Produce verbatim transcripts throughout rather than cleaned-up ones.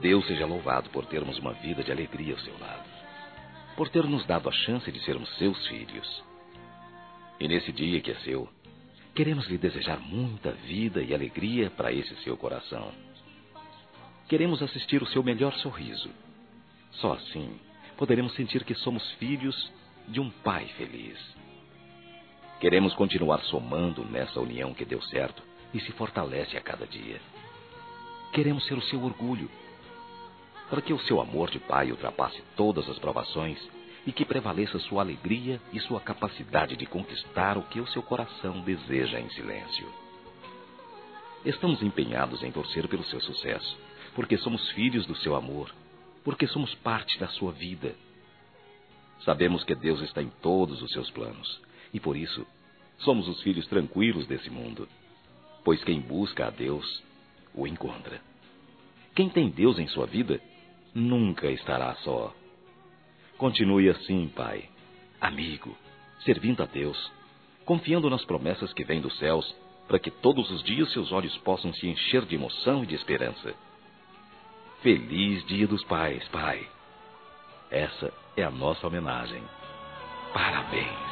Deus seja louvado por termos uma vida de alegria ao seu lado, por ter nos dado a chance de sermos seus filhos. E nesse dia que é seu, queremos lhe desejar muita vida e alegria para esse seu coração. Queremos assistir o seu melhor sorriso. Só assim poderemos sentir que somos filhos de um pai feliz. Queremos continuar somando nessa união que deu certo e se fortalece a cada dia. Queremos ser o seu orgulho, para que o seu amor de pai ultrapasse todas as provações e que prevaleça sua alegria e sua capacidade de conquistar o que o seu coração deseja em silêncio. Estamos empenhados em torcer pelo seu sucesso, porque somos filhos do seu amor, porque somos parte da sua vida. Sabemos que Deus está em todos os seus planos, e por isso somos os filhos tranquilos desse mundo, pois quem busca a Deus o encontra. Quem tem Deus em sua vida nunca estará só. Continue assim, pai, amigo, servindo a Deus, confiando nas promessas que vêm dos céus, para que todos os dias seus olhos possam se encher de emoção e de esperança. Feliz Dia dos Pais, pai. Essa é a nossa homenagem. Parabéns.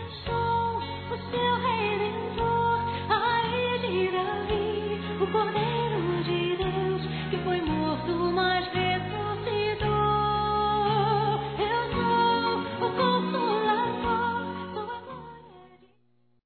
Eu sou o seu redentor, a rei de Davi, o cordeiro